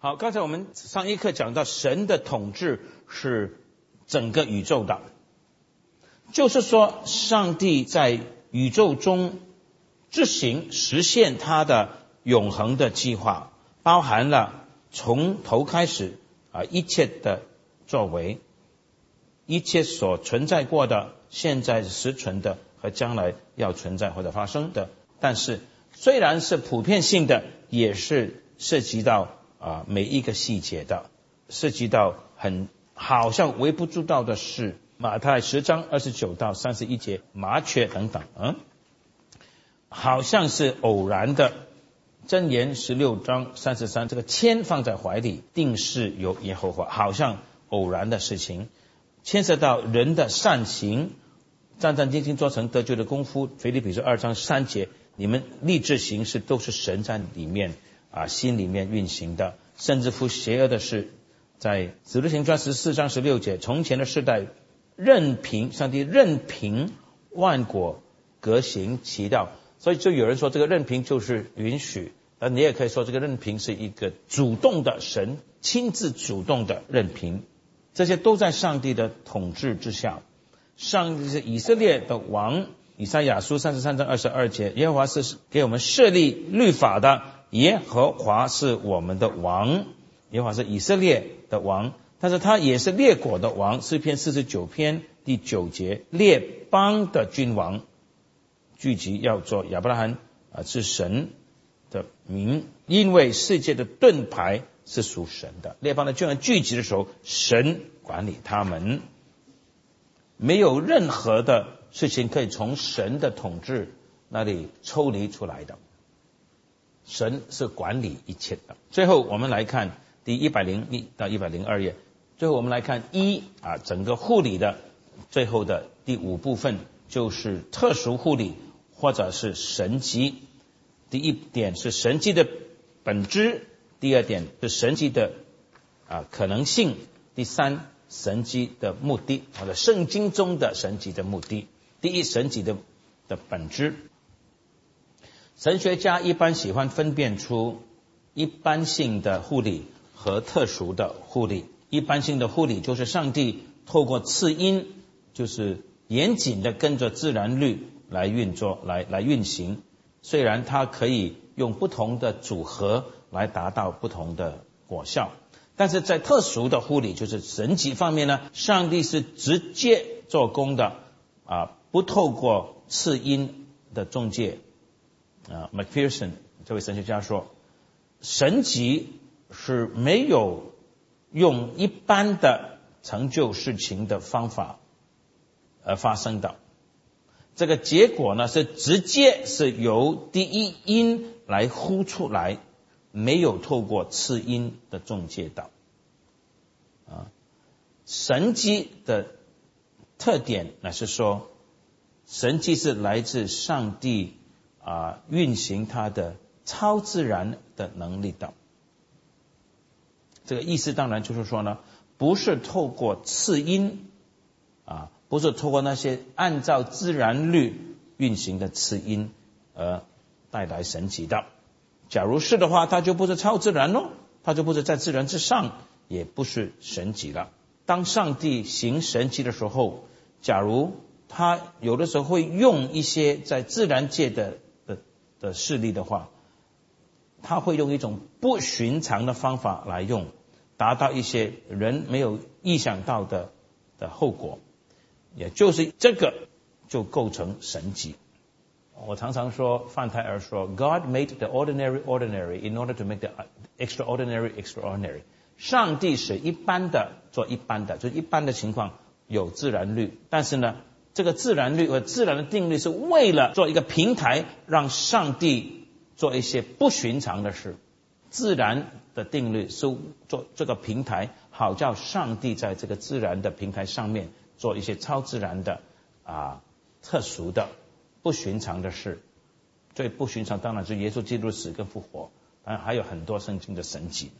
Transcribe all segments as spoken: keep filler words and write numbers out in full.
好，刚才我们上一课讲到神的统治是整个宇宙的，就是说上帝在宇宙中执行实现他的永恒的计划，包含了从头开始啊一切的作为，一切所存在过的，现在实存的和将来要存在或者发生的。但是虽然是普遍性的，也是涉及到啊每一个细节的，涉及到很好像微不足道的事。马太十章二十九到三十一节，麻雀等等，嗯，好像是偶然的。箴言十六章三十三，这个签放在怀里，定是由耶和华，好像偶然的事情，牵涉到人的善行，战战兢兢做成得救的功夫。腓立比书二章三节，你们立志行事都是神在里面啊心里面运行的，甚至乎邪恶的事。在使徒行传十四章十六节，从前的世代任凭上帝任凭万国各行其道。所以就有人说这个任凭就是允许，但你也可以说这个任凭是一个主动的，神亲自主动的任凭，这些都在上帝的统治之下。上帝是以色列的王，以赛亚书三十三章二十二节，耶和华是给我们设立律法的，耶和华是我们的王，耶和华是以色列的王，但是他也是列国的王。诗篇四十九篇第九节，列邦的君王聚集要做亚伯拉罕啊是神的民，因为世界的盾牌是属神的。列邦的君王聚集的时候，神管理他们，没有任何的事情可以从神的统治那里抽离出来的，神是管理一切的。最后我们来看第一百零一到一百零二页，最后我们来看一啊整个护理的最后的第五部分，就是特殊护理或者是神迹。第一点是神迹的本质，第二点是神迹的啊可能性，第三神迹的目的，或者圣经中的神迹的目的。第一，神迹的的本质。神学家一般喜欢分辨出一般性的护理和特殊的护理。一般性的护理就是上帝透过次因，就是严谨的跟着自然律来运作，来来运行。虽然它可以用不同的组合来达到不同的果效，但是在特殊的护理，就是神迹方面呢，上帝是直接做工的啊，不透过次因的中介啊。McPherson 这位神学家说，神迹是没有用一般的成就事情的方法而发生的，这个结果呢是直接是由第一因来呼出来，没有透过次因的中介道啊。神迹的特点乃是说，神迹是来自上帝啊运行他的超自然的能力的。这个意思当然就是说呢，不是透过次因啊，不是透过那些按照自然律运行的次因而带来神迹的。假如是的话，它就不是超自然咯，它就不是在自然之上，也不是神迹了。当上帝行神迹的时候，假如他有的时候会用一些在自然界的的的事例的话，他会用一种不寻常的方法来用，达到一些人没有意想到的的后果，也就是这个就构成神迹。我常常说，范泰尔说 God made the ordinary ordinary in order to make the extraordinary extraordinary。 上帝使一般的做一般的，就是一般的情况有自然律，但是呢，这个自然律和自然的定律是为了做一个平台，让上帝做一些不寻常的事。自然的定律是做这个平台，好叫上帝在这个自然的平台上面做一些超自然的啊特殊的不寻常的事。最不寻常当然是耶稣基督死跟复活，当然还有很多圣经的神迹。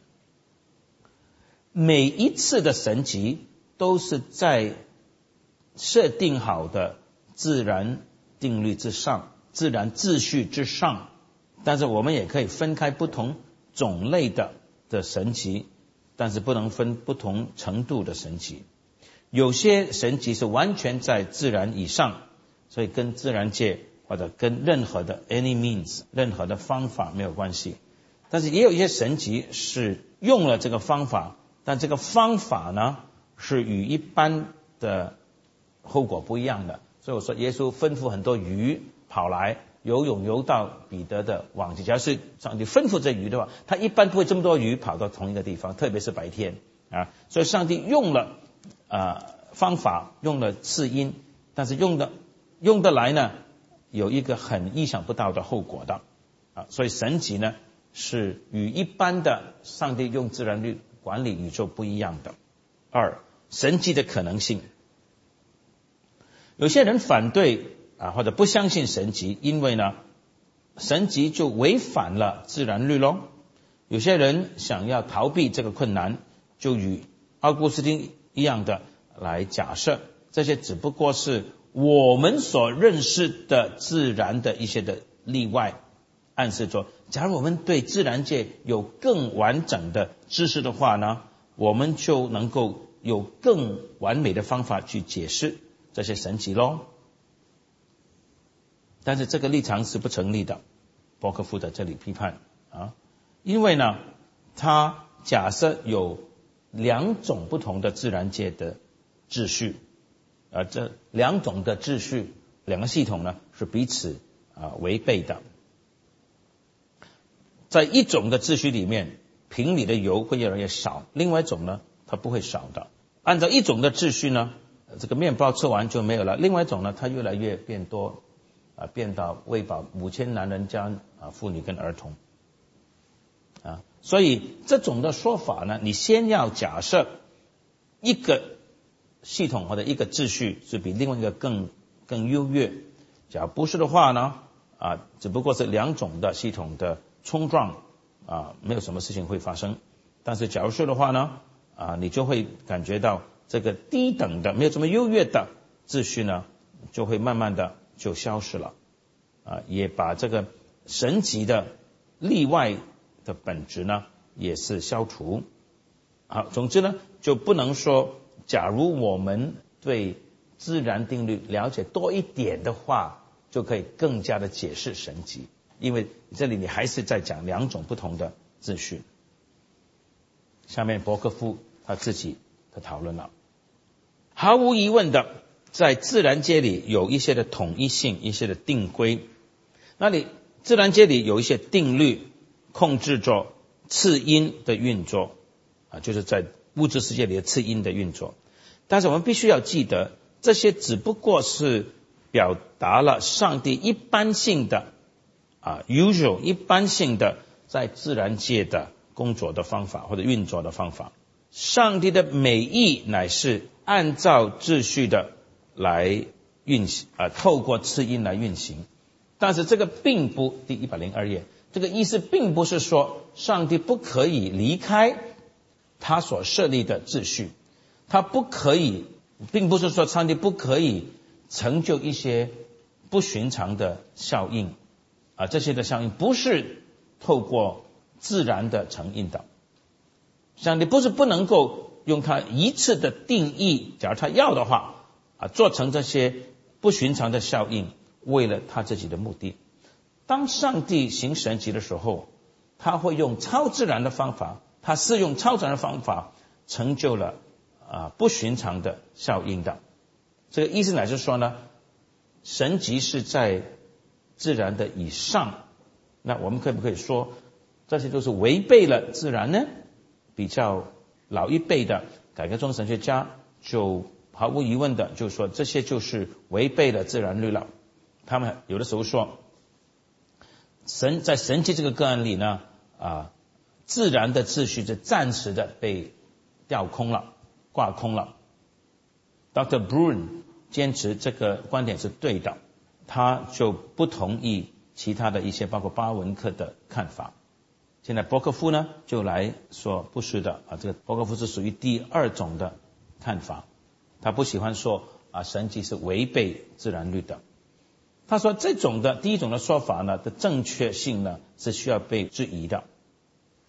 每一次的神迹都是在设定好的自然定律之上，自然秩序之上，但是我们也可以分开不同种类的的神迹，但是不能分不同程度的神迹。有些神迹是完全在自然以上，所以跟自然界或者跟任何的 any means 任何的方法没有关系。但是也有一些神迹是用了这个方法，但这个方法呢是与一般的后果不一样的。所以我说耶稣吩咐很多鱼跑来游泳游到彼得的网前，假如是上帝吩咐这鱼的话，他一般不会这么多鱼跑到同一个地方，特别是白天啊。所以上帝用了呃方法，用了次因，但是用的用得来呢，有一个很意想不到的后果的啊。所以神迹呢是与一般的上帝用自然律管理宇宙不一样的。二，神迹的可能性。有些人反对啊，或者不相信神迹，因为呢神迹就违反了自然律咯。有些人想要逃避这个困难，就与奥古斯丁一样的来假设这些只不过是我们所认识的自然的一些的例外，暗示说假如我们对自然界有更完整的知识的话呢，我们就能够有更完美的方法去解释这些神迹咯。但是这个立场是不成立的，伯克夫在这里批判啊，因为呢他假设有两种不同的自然界的秩序，啊，这两种的秩序，两个系统呢是彼此啊违背的。在一种的秩序里面，瓶里的油会越来越少，另外一种呢它不会少的。按照一种的秩序呢，这个面包吃完就没有了，另外一种呢它越来越变多，啊，变到喂饱五千男人加啊妇女跟儿童啊。所以这种的说法呢，你先要假设一个系统或者一个秩序是比另外一个更更优越，假如不是的话呢啊，只不过是两种的系统的冲撞啊，没有什么事情会发生。但是假如是的话呢啊，你就会感觉到这个低等的没有这么优越的秩序呢就会慢慢的就消失了啊，也把这个神级的例外的本质呢也是消除。好，总之呢就不能说假如我们对自然定律了解多一点的话，就可以更加的解释神迹，因为这里你还是在讲两种不同的秩序。下面伯克夫他自己的讨论了，毫无疑问的，在自然界里有一些的统一性，一些的定规。那里自然界里有一些定律控制着次因的运作啊，就是在物质世界里的次因的运作。但是我们必须要记得，这些只不过是表达了上帝一般性的啊 usual 一般性的在自然界的工作的方法或者运作的方法。上帝的美意乃是按照秩序的来运行啊，透过次因来运行。但是这个并不，第一百零二页，这个意思并不是说上帝不可以离开他所设立的秩序，他不可以，并不是说上帝不可以成就一些不寻常的效应啊，这些的效应不是透过自然的成因的。上帝不是不能够用他一次的定义，假如他要的话啊，做成这些不寻常的效应，为了他自己的目的。当上帝行神迹的时候，他会用超自然的方法，他是用超自然的方法成就了啊不寻常的效应的。这个意思乃是说呢，神迹是在自然的以上，那我们可不可以说这些都是违背了自然呢？比较老一辈的改革宗神学家就毫无疑问的就说这些就是违背了自然律了。他们有的时候说神在神迹这个个案里呢啊，自然的秩序是暂时的被调空了，挂空了。Doctor Brune 坚持这个观点是对的，他就不同意其他的一些包括巴文克的看法。现在伯克夫呢就来说不是的啊，这个伯克夫是属于第二种的看法，他不喜欢说啊神迹是违背自然律的。他说这种的第一种的说法呢的正确性呢是需要被质疑的。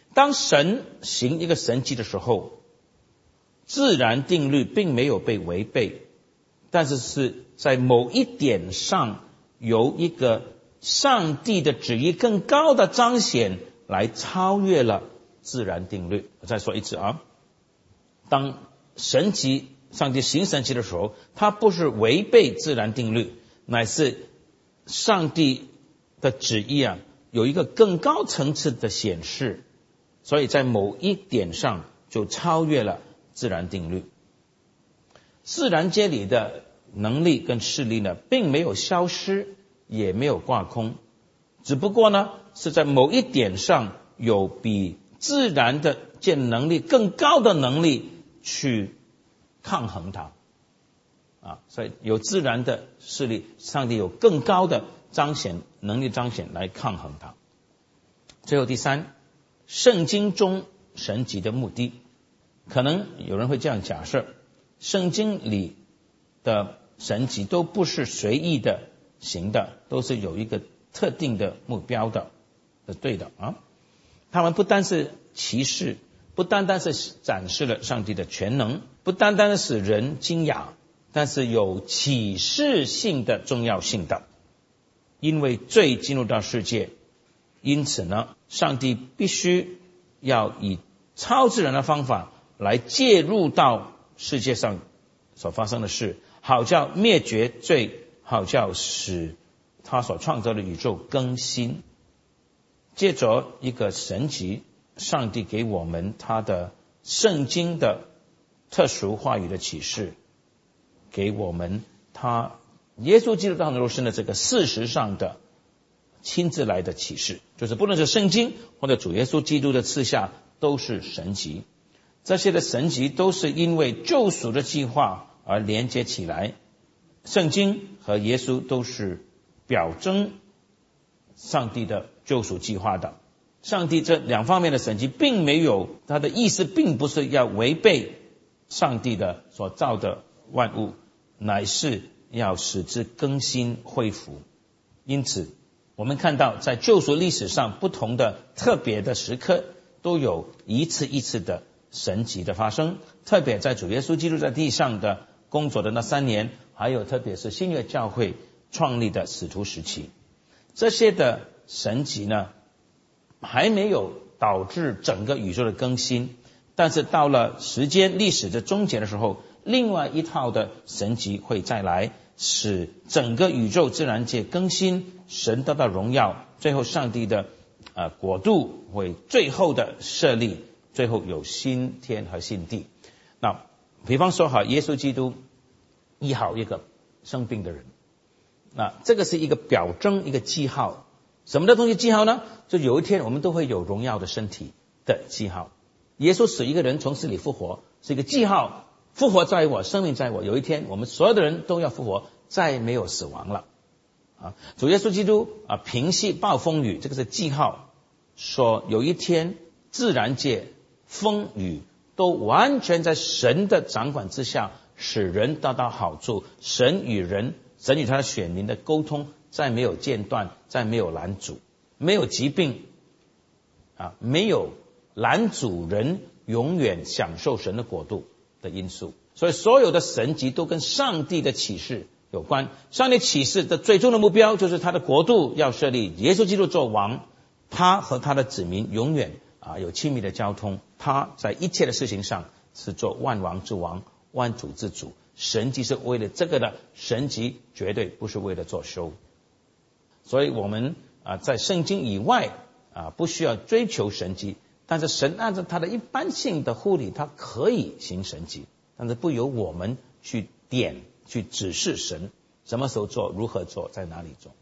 当神行一个神迹的时候，自然定律并没有被违背，但是是在某一点上由一个上帝的旨意更高的彰显来超越了自然定律。我再说一次啊，当神迹上帝行神迹的时候，它不是违背自然定律，乃是上帝的旨意啊有一个更高层次的显示，所以在某一点上就超越了自然定律。自然界里的能力跟势力呢，并没有消失，也没有挂空，只不过呢是在某一点上有比自然的界能力更高的能力去抗衡它啊，所以有自然的势力，上帝有更高的彰显能力彰显来抗衡它。最后第三，圣经中神迹的目的，可能有人会这样假设，圣经里的神迹都不是随意的行的，都是有一个特定的目标的，是对的啊。他们不单是奇事，不单单是展示了上帝的全能，不单单使人惊讶，但是有启示性的重要性的。因为罪进入到世界，因此呢，上帝必须要以超自然的方法来介入到世界上所发生的事，好叫灭绝罪，好叫使他所创造的宇宙更新。借着一个神迹，上帝给我们他的圣经的特殊话语的启示，给我们他耶稣基督当中生的这个事实上的亲自来的启示，就是不论是圣经或者主耶稣基督的赐下都是神迹。这些的神迹都是因为救赎的计划而连接起来，圣经和耶稣都是表征上帝的救赎计划的。上帝这两方面的神迹并没有，他的意思并不是要违背上帝的所造的万物，乃是要使之更新恢复。因此我们看到在救赎历史上不同的特别的时刻都有一次一次的神迹的发生，特别在主耶稣基督在地上的工作的那三年，还有特别是新约教会创立的使徒时期，这些的神迹呢还没有导致整个宇宙的更新，但是到了时间历史的终结的时候，另外一套的神迹会再来，使整个宇宙自然界更新，神得到荣耀，最后上帝的呃国度会最后的设立，最后有新天和新地。那比方说好，耶稣基督医好一个生病的人，那这个是一个表征，一个记号。什么的东西记号呢？就有一天我们都会有荣耀的身体的记号。耶稣使一个人从死里复活是一个记号，复活在我，生命在我，有一天我们所有的人都要复活，再没有死亡了啊！主耶稣基督啊平息暴风雨，这个是记号，说有一天自然界风雨都完全在神的掌管之下，使人得到好处，神与人，神与他的选民的沟通再没有间断，再没有拦阻，没有疾病啊，没有拦阻人永远享受神的国度的因素。所以所有的神迹都跟上帝的启示有关，上帝启示的最终的目标就是他的国度要设立，耶稣基督做王，他和他的子民永远啊有亲密的交通，他在一切的事情上是做万王之王，万主之主。神迹是为了这个的，神迹绝对不是为了做show。所以我们啊在圣经以外啊不需要追求神迹，但是神按照他的一般性的护理，他可以行神迹，但是不由我们去点去指示神什么时候做，如何做，在哪里做。